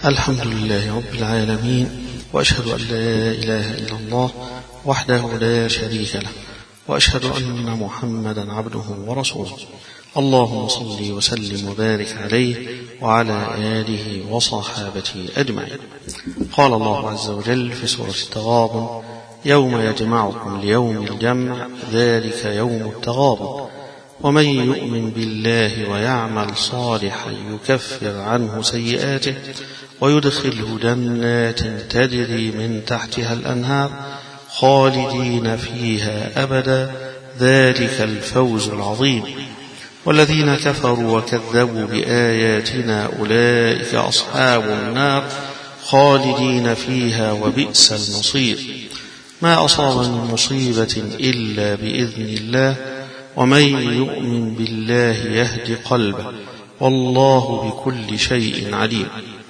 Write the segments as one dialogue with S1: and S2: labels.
S1: الحمد لله رب العالمين، وأشهد أن لا إله إلا الله وحده لا شريك له، وأشهد أن محمدا عبده ورسوله. اللهم صل وسلم وبارك عليه وعلى آله وصحابته أجمعين. قال الله عز وجل في سورة التغابن: يوم يجمعكم ليوم الجمع ذلك يوم التغابن ومن يؤمن بالله ويعمل صالحا يكفر عنه سيئاته ويدخله جنات تجري من تحتها الأنهار خالدين فيها أبدا ذلك الفوز العظيم. والذين كفروا وكذبوا بآياتنا أولئك أصحاب النار خالدين فيها وبئس المصير. ما أصاب من مصيبة إلا بإذن الله ومن يؤمن بالله يهد قلبه والله بكل شيء عليم.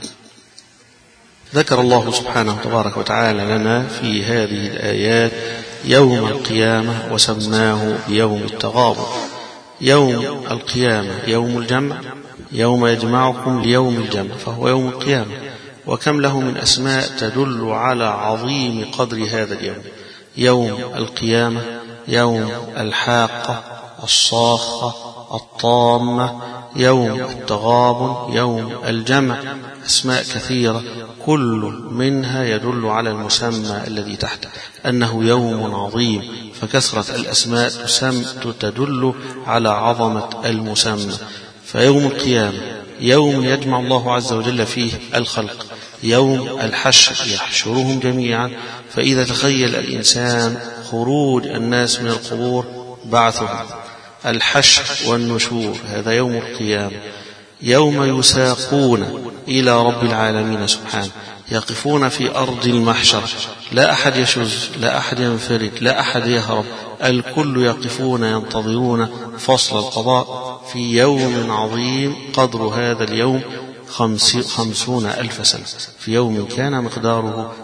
S1: ذكر الله سبحانه تبارك وتعالى لنا في هذه الآيات يوم القيامة وسماه بيوم التغابن. يوم القيامة يوم الجمع، يوم يجمعكم ليوم الجمع فهو يوم القيامة، وكم له من أسماء تدل على عظيم قدر هذا اليوم. يوم القيامة، يوم الحاقة، الصاخة، الطامة، يوم التغابن، يوم الجمع، أسماء كثيرة كل منها يدل على المسمى الذي تحته أنه يوم عظيم، فكثرة الأسماء تدل على عظمة المسمى. فيوم القيامة يوم يجمع الله عز وجل فيه الخلق، يوم الحشر يحشرهم جميعا، فإذا تخيل الإنسان خروج الناس من القبور بعثهم، الحشر والنشور، هذا يوم القيامة. يوم يساقون إلى رب العالمين سبحانه، يقفون في أرض المحشر، لا أحد يشذ، لا أحد ينفرد، لا أحد يهرب، الكل يقفون ينتظرون فصل القضاء في يوم عظيم قدر هذا اليوم 50,000 سنة، في يوم كان مقداره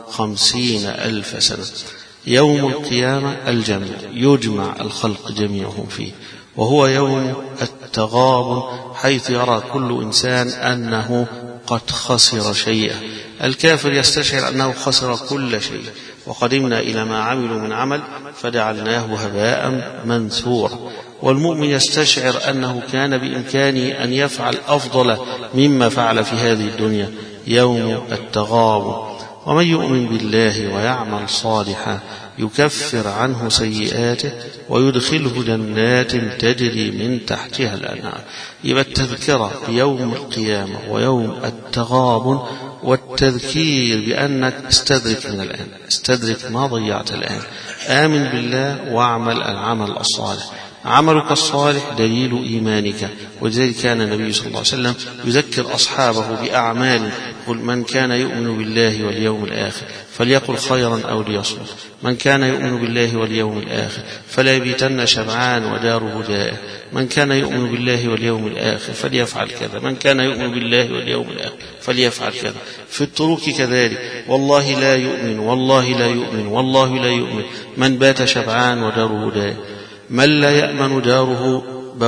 S1: 50,000 سنة. يوم القيامة الجمع، يجمع الخلق جميعهم فيه، وهو يوم التغابن، حيث يرى كل إنسان أنه قد خسر شيئا. الكافر يستشعر أنه خسر كل شيء، وقدمنا إلى ما عملوا من عمل فجعلناه هباء منثورا. والمؤمن يستشعر أنه كان بإمكانه أن يفعل أفضل مما فعل في هذه الدنيا. يوم التغابن. ومن يؤمن بالله ويعمل صالحا يكفر عنه سيئاته ويدخله جنات تجري من تحتها الأنهار. يبقى التذكرة بيوم القيامة ويوم التغابن، والتذكير بأنك استدرك من الآن، استدرك ما ضيعت الآن، آمن بالله واعمل العمل الصالح. عملك الصالح دليل إيمانك، ولذلك كان النبي صلى الله عليه وسلم يذكر أصحابه بأعمال، قل من كان يؤمن بالله واليوم الآخر فليقل خيرا أو ليصمت، من كان يؤمن بالله واليوم الآخر فلا يبيتن شبعان وداره جائع، من كان يؤمن بالله واليوم الآخر فليفعل كذا، من كان يؤمن بالله واليوم الآخر فليفعل كذا. في التروك كذلك، والله لا يؤمن، والله لا يؤمن، والله لا يؤمن من بات شبعان وداره جائع، من لا يأمن جاره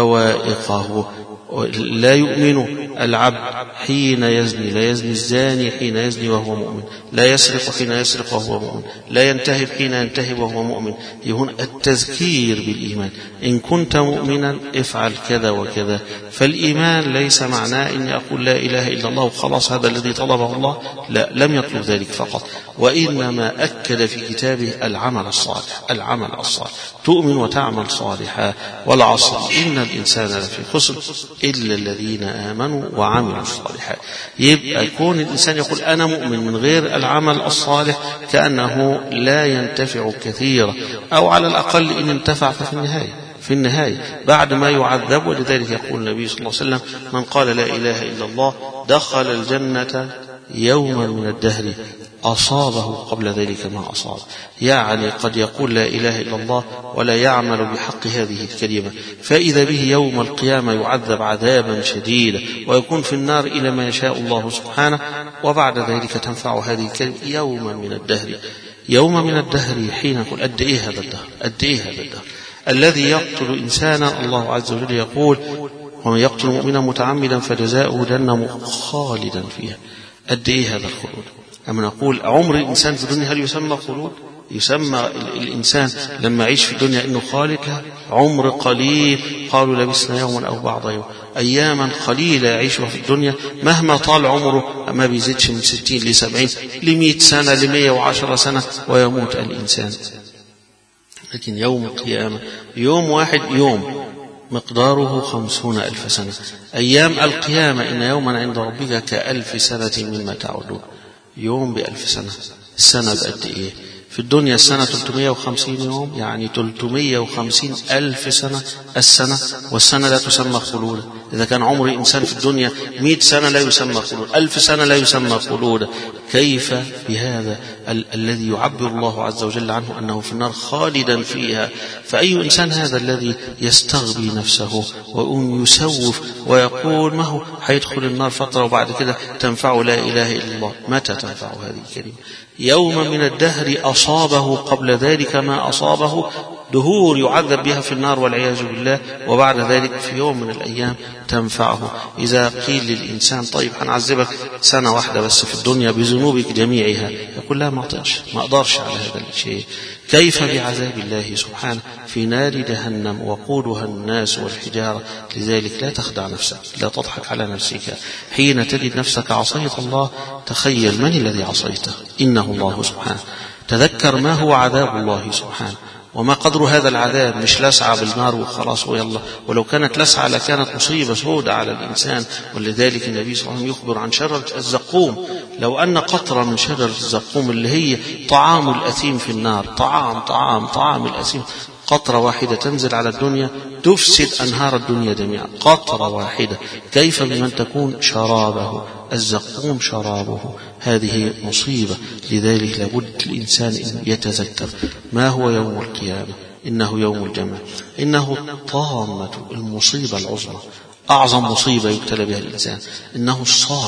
S1: بوائقه. لا يؤمن العبد حين يزني، لا يزني الزاني حين يزني وهو مؤمن، لا يسرق حين يسرق وهو مؤمن، لا ينتهب حين ينتهب وهو مؤمن. هنا التذكير بالإيمان، إن كنت مؤمنا افعل كذا وكذا. فالإيمان ليس معناه أن أقول لا إله إلا الله وخلاص هذا الذي طلبه الله، لا، لم يطلب ذلك فقط، وإنما أكد في كتابه العمل الصالح، العمل الصالح، تؤمن وتعمل صالحا. والعصر إن الإنسان لفي خسر إلا الذين آمنوا وعملوا الصالحات. يبقى يكون الإنسان يقول أنا مؤمن من غير العمل الصالح كأنه لا ينتفع كثيرا، أو على الأقل إن انتفع في النهاية بعد ما يعذب. ولذلك يقول النبي صلى الله عليه وسلم من قال لا إله إلا الله دخل الجنة يوما من الدهر أصابه قبل ذلك ما أصاب. يعني قد يقول لا إله إلا الله ولا يعمل بحق هذه الكلمة، فإذا به يوم القيامة يعذب عذابا شديدا ويكون في النار إلى ما يشاء الله سبحانه، وبعد ذلك تنفع هذه الكلمة يوما من الدهر. يوم من الدهر حين يقول قد إيه هذا الدهر، قد إيه هذا الدهر الذي يقتل إنسانا. الله عز وجل يقول ومن يقتل مؤمنا متعمدا فجزاؤه جهنم خالدا فيها قد إيه هذا الخلود؟ أما نقول عمر الإنسان في الدنيا هل يسمى خلود؟ يسمى الإنسان لما يعيش في الدنيا إنه خالد؟ عمر قليل، قالوا لبسنا يوما أو بعض يوم، أياما قليلة يعيشها في الدنيا، مهما طال عمره ما بيزيدش من 60 ل70 ل100 سنة ل110 سنة ويموت الإنسان. لكن يوم القيامة يوم واحد، يوم مقداره 50,000 سنة. أيام القيامة إن يوما عند ربك ك1000 سنة مما تعودون. يوم ب1000 سنة. السنة بقد إيه؟ في الدنيا السنة 350 يوم، يعني 350,000 سنة السنة، والسنة لا تسمى خلودا. إذا كان عمر الإنسان في الدنيا 100 سنة لا يسمى خلودا، 1000 سنة لا يسمى خلودا، كيف بهذا الذي يعبر الله عز وجل عنه أنه في النار خالدا فيها؟ فأي إنسان هذا الذي يستغبي نفسه ويسوف ويقول ما هو حيدخل النار فترة وبعد كده تنفع لا إله إلا الله؟ متى تنفع هذه الكلمة؟ يوم من الدهر أصابه قبل ذلك ما أصابه، دهور يعذب بها في النار والعياذ بالله، وبعد ذلك في يوم من الأيام تنفعه. إذا قيل للإنسان طيب هنعذبك سنة واحدة بس في الدنيا بذنوبك جميعها، يقول لا ما أقدرش على هذا الشيء. كيف بعذاب الله سبحانه في نار جهنم وقودها الناس والحجارة؟ لذلك لا تخدع نفسك، لا تضحك على نفسك حين تجد نفسك عصيت الله. تخيل من الذي عصيته؟ إنه الله سبحانه. تذكر ما هو عذاب الله سبحانه وما قدر هذا العذاب، مش لسعة بالنار وخلاص ويلا، ولو كانت لسعة لكانت مصيبة سودة على الإنسان. ولذلك النبي صلى الله عليه وسلم يخبر عن شجرة الزقوم، لو أن قطرة من شجرة الزقوم اللي هي طعام الأثيم في النار، طعام الأثيم، قطرة واحدة تنزل على الدنيا تفسد أنهار الدنيا جميعا، قطرة واحدة. كيف بمن تكون شرابه الزقوم شرابه؟ هذه مصيبة. لذلك لابد الإنسان أن يتذكر ما هو يوم القيامة. إنه يوم الجمع، إنه الطامة، المصيبة العظمى، أعظم مصيبة يبتلى بها الإنسان. إنه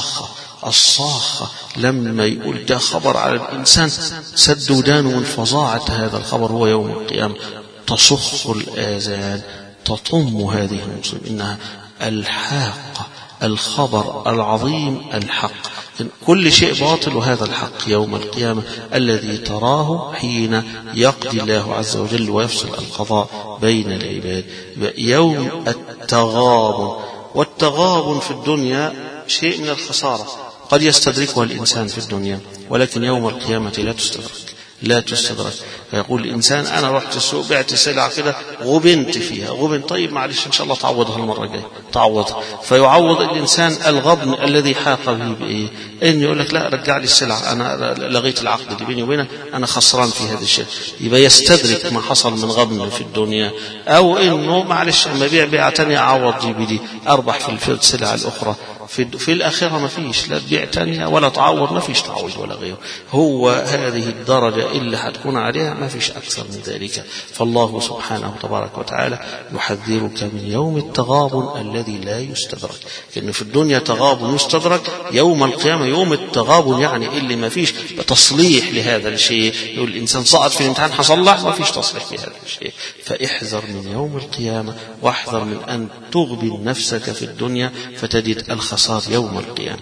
S1: الصاخة لما يقول ده خبر على الإنسان سد ودانه من فظاعة هذا الخبر. هو يوم القيامة تصخ الآذان، تطم هذه المصيبة. إنها الحاقة، الخبر العظيم الحق. كل شيء باطل وهذا الحق يوم القيامة الذي تراه حين يقضي الله عز وجل ويفصل القضاء بين العباد. يوم التغابن، والتغابن في الدنيا شيء من الخسارة قد يستدركها الإنسان في الدنيا، ولكن يوم القيامة لا تستدرك. فيقول الإنسان أنا رحت السوق بعت سلعة كده غبنت فيها، طيب معلش إن شاء الله تعوضها المرة الجاية، تعوضها. فيعوض الإنسان الغبن الذي حاق به بإيه؟ إن يقول لك لا رجع لي السلعة، أنا لغيت العقد اللي بيني وبينك، أنا خسران في هذا الشيء. يبقى يستدرك ما حصل من غبن في الدنيا. أو إنه معلش أما بيع تانية أعوض دي بدي، أربح في السلعة الأخرى. في الآخرة ما فيش لا تبيع تانية ولا تعوض، ما فيش تعويض ولا غيره. هو هذه الدرجة اللي هتكون عليها، ما فيش أكثر من ذلك. فالله سبحانه تبارك وتعالى يحذرك من يوم التغابن الذي لا يستدرك. لأن في الدنيا تغابن يستدرك، يوم القيامة يوم التغابن يعني اللي ما فيش تصليح لهذا الشيء. يقول الإنسان سقط في الامتحان حصلح، ما فيش تصليح لهذا الشيء. فاحذر من يوم القيامة، واحذر من أن تغبن نفسك في الدنيا فتجد الخسارة يوم القيامة.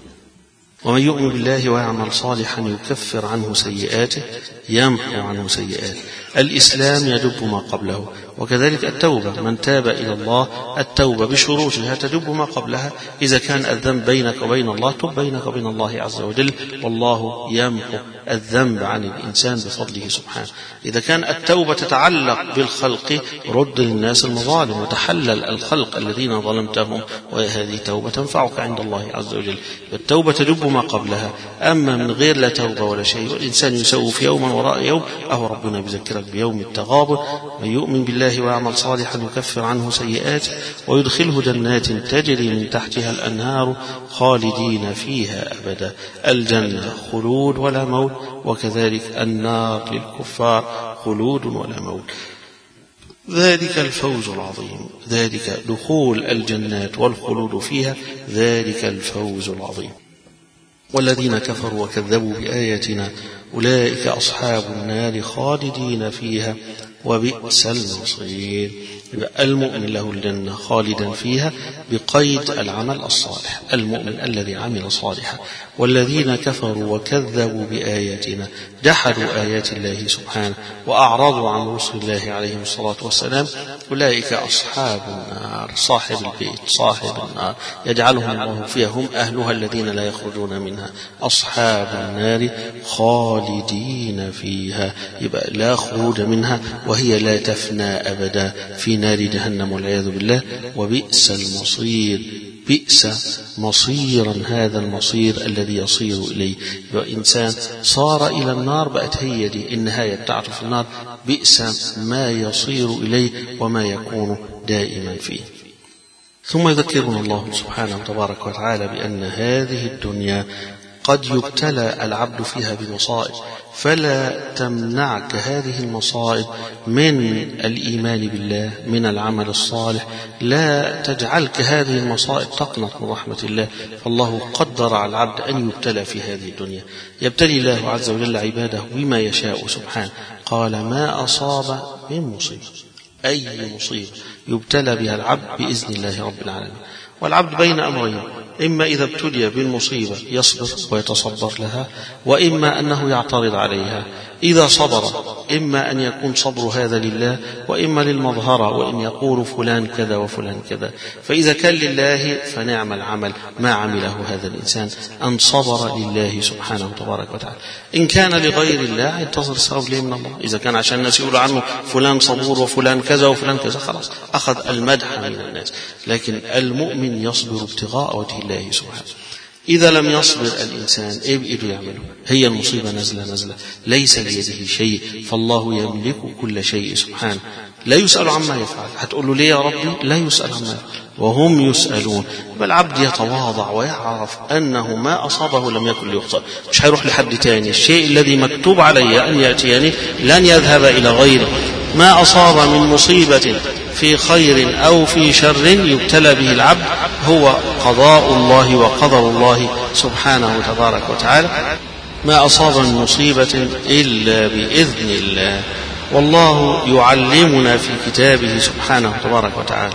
S1: ومن يؤمن بالله ويعمل صالحا يكفر عنه سيئاته، يمحو عنه سيئاته. الإسلام يجب ما قبله، وكذلك التوبة. من تاب إلى الله، التوبة بشروطها تجب ما قبلها. إذا كان الذنب بينك وبين الله، تب بينك وبين الله عز وجل، والله يمحو الذنب عن الإنسان بفضله سبحانه. إذا كان التوبة تتعلق بالخلق، رد للناس المظالم وتحلل الخلق الذين ظلمتهم، وهذه توبة تنفعك عند الله عز وجل. التوبة تجب ما قبلها. أما من غير لا توبة ولا شيء، والإنسان يسوف يوما وراء يوم، أهو ربنا بذكرك بيوم التغابن. من يؤمن بالله ويعمل صالحا يكفر عنه سيئاته ويدخله جنات تجري من تحتها الأنهار خالدين فيها أبدا. الجنة خلود ولا موت، وكذلك النار للكفار خلود ولا موت. ذلك الفوز العظيم، ذلك دخول الجنات والخلود فيها، ذلك الفوز العظيم. والذين كفروا وكذبوا بآياتنا أولئك أصحاب النار خالدين فيها وبئس المصير. يبقى المؤمن له الجنة خالدا فيها بقيد العمل الصالح، المؤمن الذي عمل صالحا. والذين كفروا وكذبوا بآياتنا جحدوا آيات الله سبحانه وأعرضوا عن رسل الله عليهم الصلاة والسلام أولئك أصحاب النار، صاحب البيت صاحب النار يجعلهم الله فيها هم أهلها الذين لا يخرجون منها، أصحاب النار خالدين فيها، يبقى لا خروج منها وهي لا تفنى أبدا في نار جهنم والعياذ بالله. وبئس المصير، بئس مصيرا هذا المصير الذي يصير إليه. وإنسان صار إلى النار بقت هي دي النهاية بتاعته في النار، بئس ما يصير إليه وما يكون دائما فيه. ثم يذكرنا الله سبحانه وتبارك وتعالى بأن هذه الدنيا قد يبتلى العبد فيها بمصائب، فلا تمنعك هذه المصائب من الإيمان بالله من العمل الصالح، لا تجعلك هذه المصائب تقنط من رحمة الله. فالله قدر على العبد أن يبتلى في هذه الدنيا، يبتلي الله عز وجل عباده بما يشاء سبحانه. قال ما أصاب من مصيبة، أي مصيبة يبتلى بها العبد بإذن الله رب العالمين. والعبد بين أمرين، إما إذا ابتلي بالمصيبة يصبر ويتصبر لها، وإما أنه يعترض عليها. إذا صبر إما أن يكون صبر هذا لله وإما للمظهرة، وإن يقول فلان كذا وفلان كذا. فإذا كان لله فنعم العمل ما عمله هذا الإنسان أن صبر لله سبحانه وتبارك وتعالى. إن كان لغير الله ينتظر الثواب ليه من الله. إذا كان عشان الناس يقولوا عنه فلان صبور وفلان كذا وفلان كذا خلاص أخذ المدح من الناس. لكن المؤمن يصبر ابتغاء وجه الله سبحانه. إذا لم يصبر الإنسان إيه بإيده يعمله؟ هي المصيبة نزلة ليس بيده شيء، فالله يملك كل شيء سبحانه لا يسأل عما يفعل. هتقول له ليه يا ربي؟ لا يسأل عما يفعل وهم يسألون. بل العبد يتواضع ويعرف أنه ما أصابه لم يكن ليخطئ، مش هيروح لحد تاني. الشيء الذي مكتوب علي أن يأتيني لن يذهب إلى غيره. ما أصاب من مصيبة في خير أو في شر يبتلى به العبد هو قضاء الله وقدر الله سبحانه تبارك وتعالى. ما أصاب من مصيبة إلا بإذن الله. والله يعلمنا في كتابه سبحانه تبارك وتعالى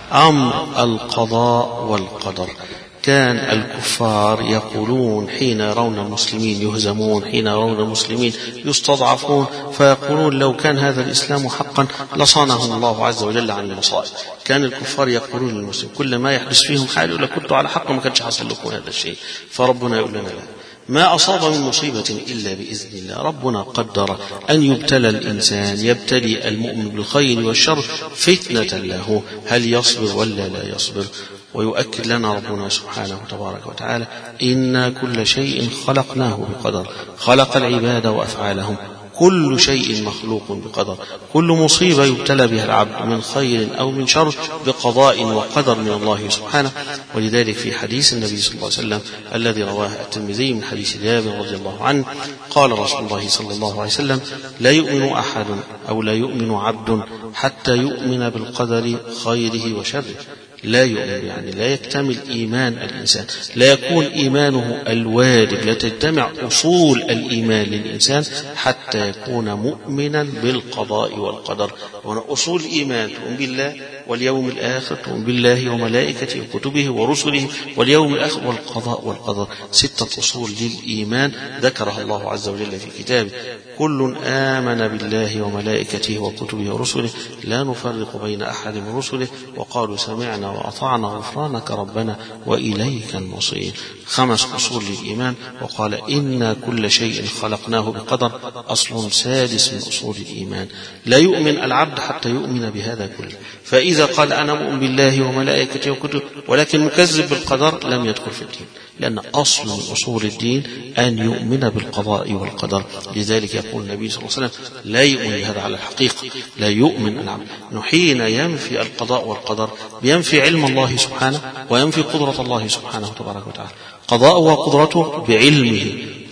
S1: أمر القضاء والقدر. كان الكفار يقولون حين يرون المسلمين يهزمون، حين يرون المسلمين يستضعفون، فيقولون لو كان هذا الإسلام حقا لصانهم الله عز وجل عن المصائب. كان الكفار يقولون للمسلمين كل ما يحدث فيهم حال يقول لك كنتوا على حق وما كانش حصل لكم هذا الشيء. فربنا يقول لنا لا، ما أصاب من مصيبة إلا بإذن الله. ربنا قدر أن يبتلى الإنسان، يبتلي المؤمن بالخير والشر فتنة له، هل يصبر ولا لا يصبر. ويؤكد لنا ربنا سبحانه وتبارك وتعالى إنا كل شيء خلقناه بقدر، خلق العباد وأفعالهم، كل شيء مخلوق بقدر. كل مصيبة يبتلى بها العبد من خير أو من شر بقضاء وقدر من الله سبحانه. ولذلك في حديث النبي صلى الله عليه وسلم الذي رواه الترمذي من حديث جابر رضي الله عنه قال رسول الله صلى الله عليه وسلم لا يؤمن أحد أو لا يؤمن عبد حتى يؤمن بالقدر خيره وشره. لا يؤمن يعني لا يكتمل إيمان الإنسان، لا يكون إيمانه الواجب، لا تجتمع أصول الإيمان للإنسان حتى يكون مؤمنا بالقضاء والقدر. وأصول الإيمان تؤمن بالله واليوم الآخر، تؤمن بالله وملائكته وكتبه ورسله واليوم الآخر والقضاء والقدر. 6 أصول للإيمان ذكرها الله عز وجل في كتابه. كل آمن بالله وملائكته وكتبه ورسله لا نفرق بين أحد من رسله وقالوا سمعنا وأطعنا غفرانك ربنا وإليك المصير. 5 أصول للإيمان. وقال إنا كل شيء خلقناه بقدر، أصل سادس من أصول الإيمان. لا يؤمن العبد حتى يؤمن بهذا كله. فإذا قال أنا مؤمن بالله وملائكته وكتبه ولكن مكذب بالقدر لم يدخل في الدين، لأن أصل من أصول الدين أن يؤمن بالقضاء والقدر. لذلك يقول النبي صلى الله عليه وسلم لا يؤمن بهذا على الحقيقة، لا يؤمن العبد. حين ينفي القضاء والقدر ينفي علم الله سبحانه وينفي قدرة الله سبحانه وتبارك وتعالى. قضاء وقدرته بعلمه،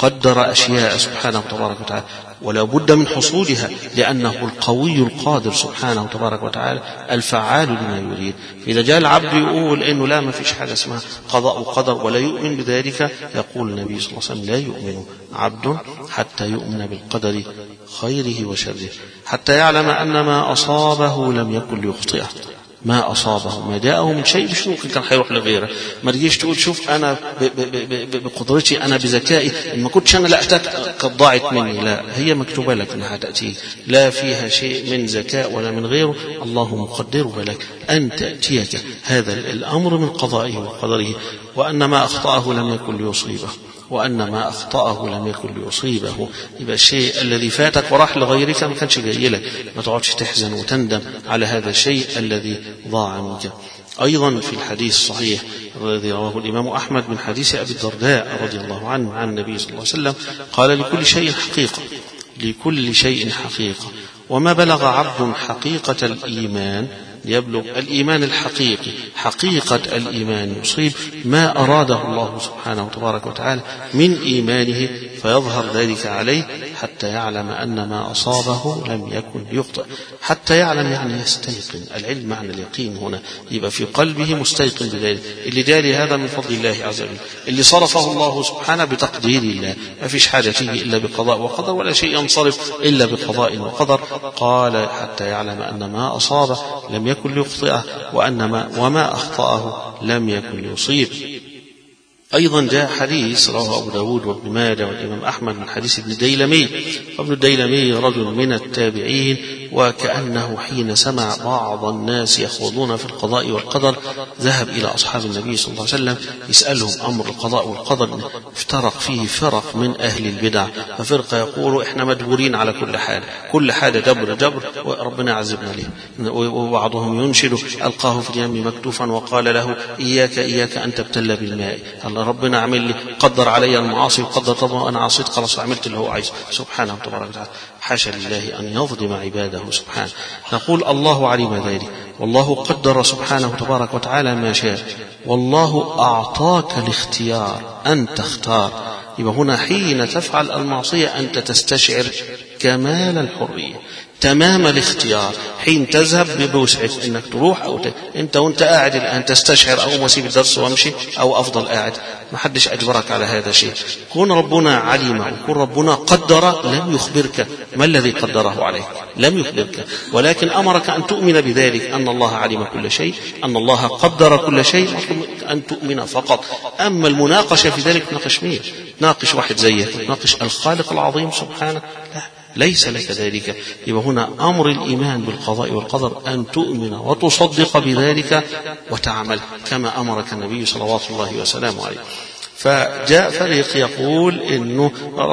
S1: قدر أشياء سبحانه تبارك وتعالى ولا بد من حصولها، لأنه القوي القادر سبحانه تبارك وتعالى الفعال لما يريد. إذا جاء العبد يقول إنه لا، ما فيش حاجة اسمها قضاء وقدر ولا يؤمن بذلك، يقول النبي صلى الله عليه وسلم: لا يؤمن عبد حتى يؤمن بالقدر خيره وشره، حتى يعلم أن ما أصابه لم يكن ليخطئه. ما أصابه ما جاءه من شيء مش ممكن كان حيروح لغيره. ما تجيش تقول شوف أنا بقدرتي، أنا بذكائي، إن ما كنتش أنا لأتت قد ضاعت مني. لا، هي مكتوبة لك أنها تأتي، لا فيها شيء من ذكاء ولا من غيره، الله مقدره لك أن تأتيك هذا الأمر من قضائه وقدره، وأن ما أخطأه لم يكن ليصيبه، وأن ما أخطأه لم يكن ليصيبه. يبقى الشيء الذي فاتك وراح لغيرك ما كانش جاي لك، ما تقعدش تحزن وتندم على هذا الشيء الذي ضاع منك. أيضا في الحديث الصحيح الذي رواه الإمام أحمد من حديث أبي الدرداء رضي الله عنه عن النبي صلى الله عليه وسلم قال: لكل شيء حقيقة، لكل شيء حقيقة، وما بلغ عبد حقيقة الإيمان يبلغ الإيمان الحقيقي، حقيقة الإيمان يصيب ما أراده الله سبحانه وتبارك وتعالى من إيمانه، فيظهر ذلك عليه حتى يعلم أن ما أصابه لم يكن ليخطئ. حتى يعلم يعني يستيقن، العلم معنى اليقين هنا، يبقى في قلبه مستيقن بذلك. اللي جالي هذا من فضل الله عز وجل، اللي صرفه الله سبحانه بتقدير الله، ما فيش حاجة تيجي إلا بقضاء وقدر، ولا شيء ينصرف إلا بقضاء وقدر. قال: حتى يعلم أن ما أصابه لم يكن ليخطئه، وما أخطأه لم يكن ليصيب. أيضا جاء حديث رواه أبو داود وابن ماجه والإمام أحمد من حديث ابن الديلمي، وابن الديلمي رجل من التابعين، وكأنه حين سمع بعض الناس يخوضون في القضاء والقدر ذهب إلى أصحاب النبي صلى الله عليه وسلم يسألهم أمر القضاء والقدر. افترق فيه فرق من أهل البدع، ففرقة يقولوا إحنا مجبورين على كل حاجة جبر وربنا عذبنا له، وبعضهم ينشد: ألقاه في اليم مكتوفا وقال له إياك أن تبتل بالماء. ربنا عمل لي، قدر علي المعاصي وقدر، طبعا أنا عصيت خلاص عملت اللي هو عايزه سبحانه وتبارك وتعالى. حاشا لله أن يظلم عباده سبحانه. نقول الله علم ذلك، والله قدر سبحانه وتبارك وتعالى ما شاء، والله أعطاك الاختيار أن تختار. يبقى هنا حين تفعل المعصية أنت تستشعر كمال الحرية، تمام الاختيار. حين تذهب بوسعك انك تروح او انت وانت قاعد الان تستشعر او اسيب الدرس وامشي او افضل قاعد، ما حدش اجبرك على هذا الشيء. كون ربنا علم وكون ربنا قدر، لم يخبرك ما الذي قدره عليك، لم يخبرك، ولكن امرك ان تؤمن بذلك، ان الله علم كل شيء، ان الله قدر كل شيء، ان تؤمن فقط. اما المناقشه في ذلك ناقش مين؟ ناقش واحد زيك، ناقش الخالق العظيم سبحانه؟ لا، ليس لك ذلك. يبقى هنا أمر الإيمان بالقضاء والقدر أن تؤمن وتصدق بذلك وتعمل كما أمرك النبي صلوات الله وسلامه عليه. فجاء فريق يقول إنه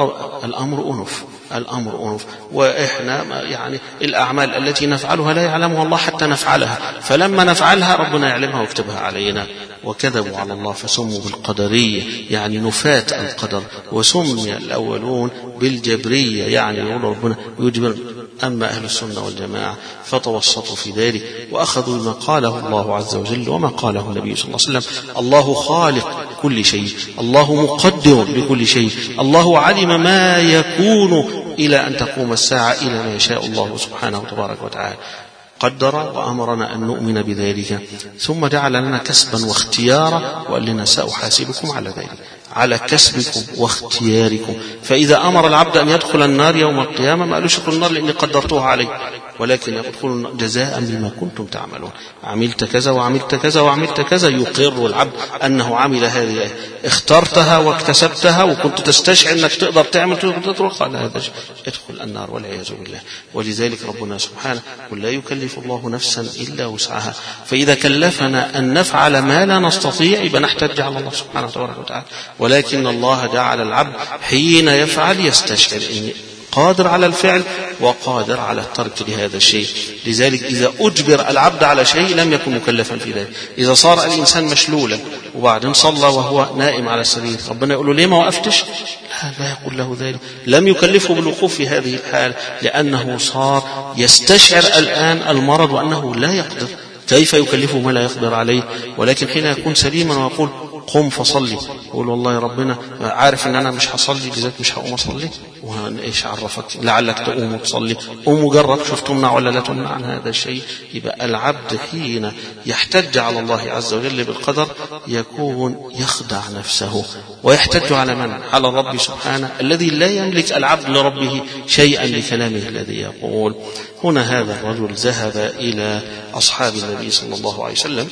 S1: الأمر أنف، وإحنا يعني الأعمال التي نفعلها لا يعلمها الله حتى نفعلها، فلما نفعلها ربنا يعلمها ويكتبها علينا. وكذبوا على الله فسموا بالقدرية، يعني نفاة القدر، وسمي الأولون بالجبرية، يعني يقول ربنا يجبر. أما أهل السنة والجماعة فتوسطوا في ذلك وأخذوا ما قاله الله عز وجل وما قاله النبي صلى الله عليه وسلم: الله خالق كل شيء، الله مقدر لكل شيء، الله علم ما يكون إلى أن تقوم الساعة إلى ما يشاء الله سبحانه وتبارك وتعالى. قدر وأمرنا أن نؤمن بذلك، ثم جعل لنا كسبا واختيارا، وقال لنا: سأحاسبكم على ذلك، على كسبكم واختياركم. فإذا أمر العبد أن يدخل النار يوم القيامة ما قالوش ادخل النار لأني قدرتها عليه، ولكن يدخل جزاء بما كنتم تعملون، عملت كذا وعملت كذا وعملت كذا، يقر العبد أنه عمل هذه، اخترتها واكتسبتها وكنت تستشعر أنك تقدر تعمل تدخل، قال هذا ادخل النار والعياذ بالله. ولذلك ربنا سبحانه قل لا يكلف الله نفسا إلا وسعها، فإذا كلفنا أن نفعل ما لا نستطيع يبقى نحتج على الله سبحانه وتعالى. ولكن الله جعل العبد حين يفعل يستشعر أني قادر على الفعل وقادر على الترك لهذا الشيء. لذلك إذا أجبر العبد على شيء لم يكن مكلفا في ذلك. إذا صار الإنسان مشلولا وبعدين صلى وهو نائم على السرير، ربنا يقول له ليه ما وقفتش؟ لا يقول له ذلك، لم يكلفه بالوقوف في هذه الحال، لأنه صار يستشعر الآن المرض وأنه لا يقدر. كيف يكلفه ما لا يقدر عليه؟ ولكن حين يكون سليما ويقول قم فصلي، يقول والله ربنا عارف ان انا مش هصلي لذلك مش هقوم اصلي، وايش عرفك لعلك تقوم وتصلي؟ قوم وجرب شوف تمنع ولا لا تمنع عن هذا الشيء. يبقى العبد حين يحتج على الله عز وجل بالقدر يكون يخدع نفسه، ويحتج على من؟ على الرب سبحانه الذي لا يملك العبد لربه شيئا لكلامه الذي يقول. هنا هذا الرجل ذهب إلى أصحاب النبي صلى الله عليه وسلم،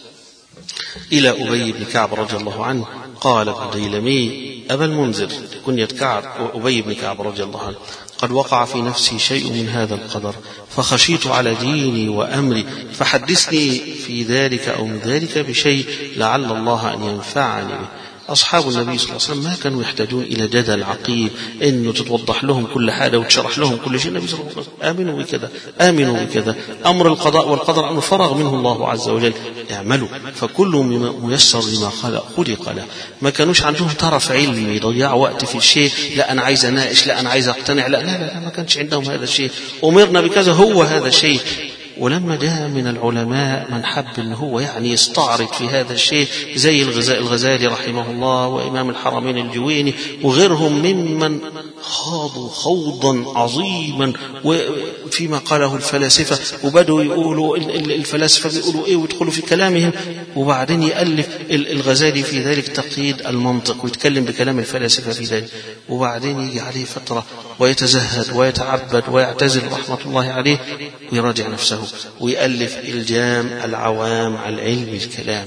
S1: إلى أبي بن كعب رضي الله عنه. قال ابن ديلمي أبا المنذر كنية كعب أبي بن كعب رضي الله عنه: قد وقع في نفسي شيء من هذا القدر فخشيت على ديني وأمري فحدثني في ذلك أو من ذلك بشيء لعل الله أن ينفعني به. أصحاب النبي صلى الله عليه وسلم ما كانوا يحتاجون إلى جدل عقيم إنه تتوضح لهم كل حاجة وتشرح لهم كل شيء. النبي صلى الله عليه وسلم آمنوا بكذا آمنوا بكذا، أمر القضاء والقدر أمر فرغ منه الله عز وجل، اعملوا فكل ميسر لما خلق له. ما كانوش عندهم طرف علمي يضيعوا وقت في الشيء، لا أنا عايز أناقش، لا أنا عايز أقتنع، لا لا لا، ما كانش عندهم هذا الشيء. أمرنا بكذا هو هذا الشيء. ولما جاء من العلماء من حب أن هو يعني يستعرض في هذا الشيء زي الغزالي رحمه الله وإمام الحرمين الجويني وغيرهم ممن خاضوا خوضا عظيما وفيما قاله الفلاسفة، وبدوا يقولوا الفلاسفة بيقولوا إيه ويدخلوا في كلامهم، وبعدين يألف الغزالي في ذلك تقييد المنطق ويتكلم بكلام الفلاسفة في ذلك، وبعدين يجي عليه فترة ويتزهد ويتعبد ويعتزل رحمة الله عليه ويراجع نفسه ويألف الجام العوام على العلم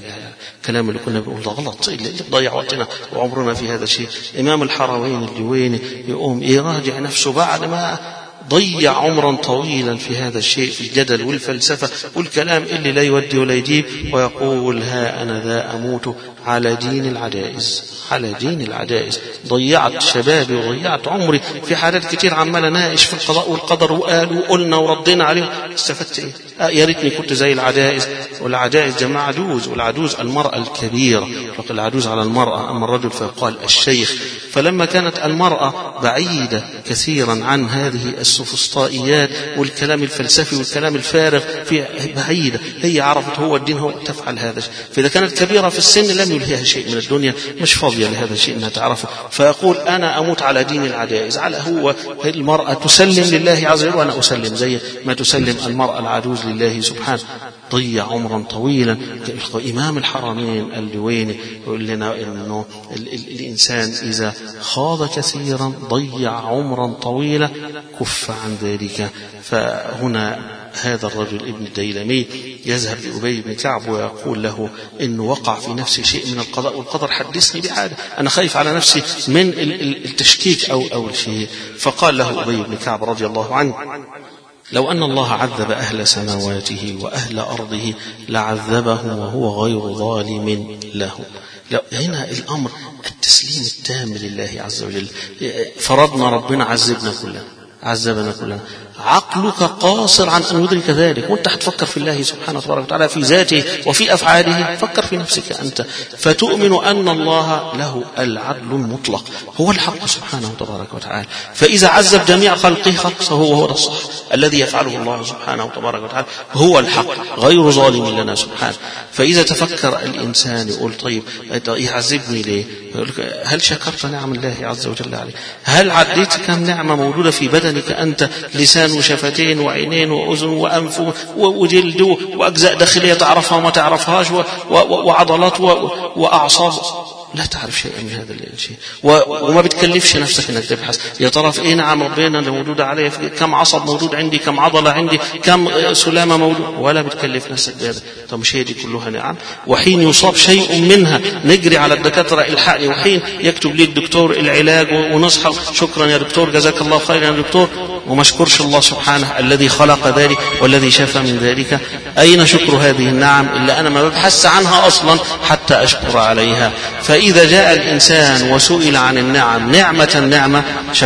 S1: الكلام اللي كنا بنقول ده غلط، اللي ضيع وقتنا وعمرنا في هذا الشيء. إمام الحرمين الجويني يقوم يراجع نفسه بعد ما ضيع عمرا طويلا في هذا الشيء، في الجدل والفلسفة والكلام اللي لا يودي ولا يجيب، ويقول ها أنا ذا أموت على دين العجائز، على دين العجائز. ضيعت شبابي وضيعت عمري في حاجات كتير، عمال ناقش في القضاء والقدر وقالوا وقلنا وردينا عليهم، استفدت ايه؟ يا ريتني كنت زي العجائز. والعجائز جماعة عجوز، والعجوز المرأة الكبيرة، يطلق العجوز على المرأة، أما الرجل فيقال الشيخ. فلما كانت المرأة بعيدة كثيرا عن هذه السفسطائيات والكلام الفلسفي والكلام الفارغ في بعيدة، هي عرفت هو الدين هو تفعل هذا الشيء. فإذا كانت كبيرة في السن لم يلهيها شيء من الدنيا، مش فاضية لهذا الشيء أنها تعرفه، فيقول أنا أموت على دين العجائز. على هو المرأة تسلم لله عز وجل وأنا أسلم زي ما تسلم المرأة العجوز لله سبحانه. ضيع عمرا طويلا. إمام الحرمين الجويني يقول لنا إنه الإنسان إذا خاض كثيرا ضيع عمرا طويلا كف عن ذلك. فهنا هذا الرجل ابن الديلمي يذهب لأبي بن كعب ويقول له إنه وقع في نفسي شيء من القضاء والقدر، حدثني بحاجة، أنا خايف على نفسي من التشكيك أو الشيء. فقال له أبي بن كعب رضي الله عنه: لو أن الله عذب أهل سماواته وأهل أرضه لعذبهم وهو غير ظالم له. هنا الأمر التسليم التام لله عز وجل. فرضنا ربنا عذبنا كلنا، عقلك قاصر عن أن يدرك ذلك، وانت هتفكر في الله سبحانه وتعالى في ذاته وفي أفعاله. فكر في نفسك أنت فتؤمن أن الله له العدل المطلق، هو الحق سبحانه وتعالى. فإذا عذب جميع خلقه هو الصح الذي يفعله الله سبحانه وتعالى، هو الحق غير ظالم لنا سبحانه. فإذا تفكر الإنسان يقول طيب يعذبني ليه؟ هل شكرت نعم الله عز وجل عليك؟ هل عديت كم نعمة موجودة في بدنك أنت؟ لسان وشفتين وعينين وأذن وأنف وجلد وأجزاء داخلية تعرفها وما تعرفهاش وعضلات وأعصاب، لا تعرف شيئا من هذا الشيء، وما بتكلفش نفسك انك تبحث يا ترى في ايه نعم ربنا اللي موجوده علي، كم عصب موجود عندي، كم عضله عندي، كم سلامه موجود، ولا بتكلف نفسك بهذا. طب مش هي دي كلها نعم؟ وحين يصاب شيء منها نجري على الدكاتره الحقني، وحين يكتب لي الدكتور العلاج ونصحى شكرا يا دكتور جزاك الله خيرا يا دكتور، وما اشكرش الله سبحانه الذي خلق ذلك والذي شفى من ذلك. أين شكر هذه النعم إلا أنا ما ببحث عنها أصلا حتى أشكر عليها. فإذا جاء الإنسان وسئل عن النعم نعمة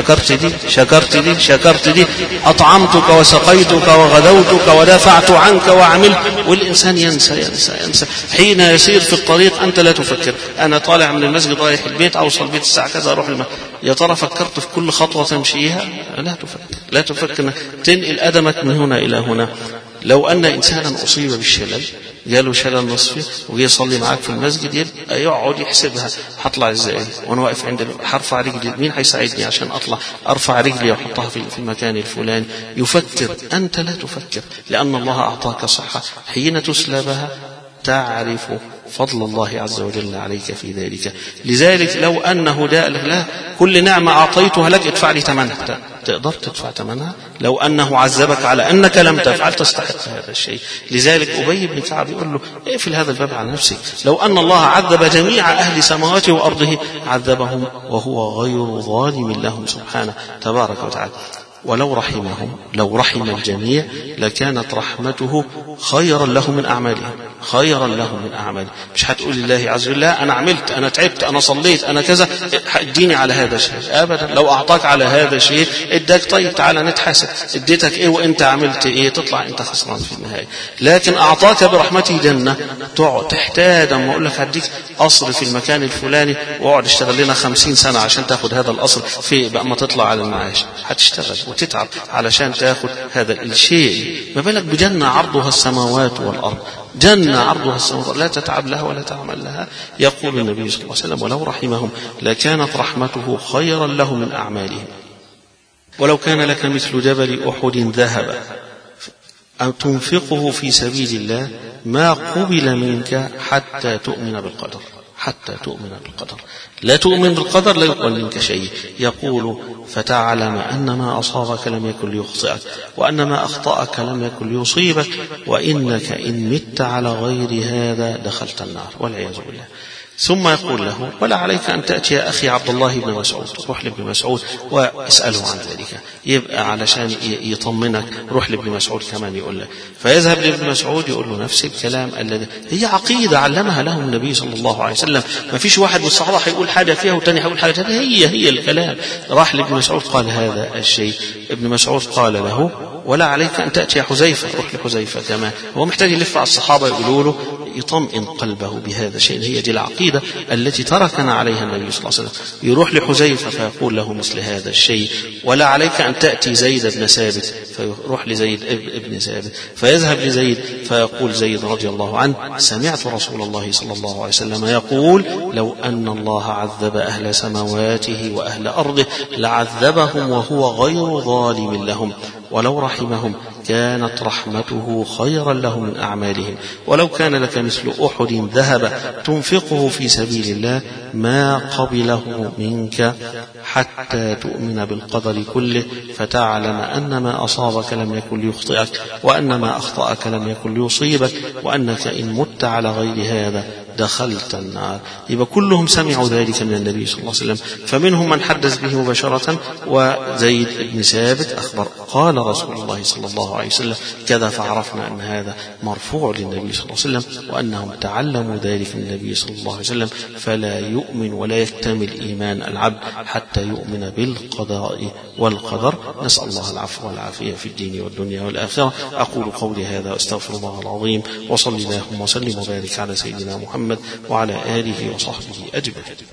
S1: شكرت دي أطعمتك وسقيتك وغدوتك ودافعت عنك وعملت، والإنسان ينسى حين يسير في الطريق. أنت لا تفكر أنا طالع من المسجد رايح البيت، أوصل البيت الساعة كذا أروح يا ترى فكرت في كل خطوة تمشيها؟ لا تفكر تنقل أدمك من هنا إلى هنا. لو أن إنسانا أصيب بالشلل، جاله شلل نصفي وجي يصلي معاك في المسجد، يبقى يقعد يحسبها هطلع ازاي، وانا واقف عند هرفع رجلي، مين هيساعدني عشان اطلع ارفع رجلي واحطها في المكان الفلاني. يفكر. انت لا تفكر، لان الله اعطاك صحة، حين تسلبها تعرف فضل الله عز وجل عليك في ذلك. لذلك لو أنه داء لك، لا، كل نعمة أعطيتها لك ادفع لي ثمنها، تقدر تدفع ثمنها؟ لو أنه عذبك على أنك لم تفعل تستحق هذا الشيء. لذلك أبي بن كعب يقول له اقفل هذا الباب على نفسك، لو أن الله عذب جميع أهل سماواته وأرضه عذبهم وهو غير ظالم لهم سبحانه تبارك وتعالى. ولو رحمهم، لو رحم الجميع لكانت رحمته خيرا له من أعمالهم، خيرا له من أعمالهم. مش هتقول لله عز وجل لا أنا عملت، أنا تعبت، أنا صليت، أنا كذا، اديني على هذا الشيء. أبدا. لو أعطاك على هذا الشيء اداك، طيب تعالى نتحاسب، اديتك إيه وإنت عملت إيه، تطلع أنت خسران في النهاية. لكن أعطاك برحمته جنة، تحتاج أما أقول لك هديك قصر في المكان الفلاني واقعد اشتغل لنا 50 سنة عشان تاخد هذا القصر، في بقى ما تطلع على المعاش هتشتغل وتتعب علشان تاخد هذا الشيء. ما بالك بجنة عرضها السماوات والأرض، جنة عرضها السماوات، لا تتعب لها ولا تعمل لها. يقول النبي صلى الله عليه وسلم ولو رحمهم لكانت رحمته خيرا له من أعمالهم. ولو كان لك مثل جبل أحد ذهب أن تنفقه في سبيل الله ما قبل منك حتى تؤمن بالقدر، حتى تؤمن بالقدر. لا تؤمن بالقدر لا يقبل منك شيء. يقول فتعلم أن ما أصابك لم يكن ليخطئك، وأن ما أخطأك لم يكن ليصيبك، وإنك إن مت على غير هذا دخلت النار والعياذ بالله. ثم يقول له ولا عليك أن تأتي أخي عبد الله بن مسعود، روح لابن مسعود واسأله عن ذلك، يبقى علشان يطمنك روح لابن مسعود كمان يقول لك. فيذهب لابن مسعود يقول له نفس الكلام الذي هي عقيدة علمها له النبي صلى الله عليه وسلم. ما فيش واحد من الصحابة هيقول حاجة فيها والتاني هيقول حاجة، هي الكلام. راح لابن مسعود قال هذا الشيء. ابن مسعود قال له ولا عليك أن تأتي حذيفة، روح لحذيفة كمان. هو محتاج يلف على الصحابة يقولوا له يطمئن قلبه بهذا الشيء. هي دي العقيدة التي تركنا عليها النبي صلى الله عليه وسلم. يروح لحذيفة فيقول له مثل هذا الشيء. ولا عليك أن تأتي زيد بن ثابت، فيروح لزيد ابن ثابت، فيذهب لزيد فيقول زيد رضي الله عنه سمعت رسول الله صلى الله عليه وسلم يقول لو أن الله عذب أهل سماواته وأهل أرضه لعذبهم وهو غير ظالم لهم، ولو رحمهم كانت رحمته خيرا له من أعمالهم. ولو كان لك مثل أحد ذهب تنفقه في سبيل الله ما قبله منك حتى تؤمن بالقدر كله، فتعلم أن ما أصابك لم يكن ليخطئك، وأن ما أخطأك لم يكن ليصيبك، وأنك إن مت على غير هذا دخلت النار. يبقى كلهم سمعوا ذلك من النبي صلى الله عليه وسلم. فمنهم من حدث به مباشرة، وزيد بن ثابت أخبر قال رسول الله صلى الله عليه وسلم كذا، فعرفنا أن هذا مرفوع للنبي صلى الله عليه وسلم، وأنهم تعلموا ذلك من النبي صلى الله عليه وسلم. فلا يؤمن ولا يكتمل إيمان العبد حتى يؤمن بالقضاء والقدر. نسأل الله العفو والعافية في الدين والدنيا والآخرة. أقول قولي هذا واستغفر الله العظيم، وصلى اللهم وسلم وبارك على سيدنا محمد وعلى آله وصحبه أجمعين.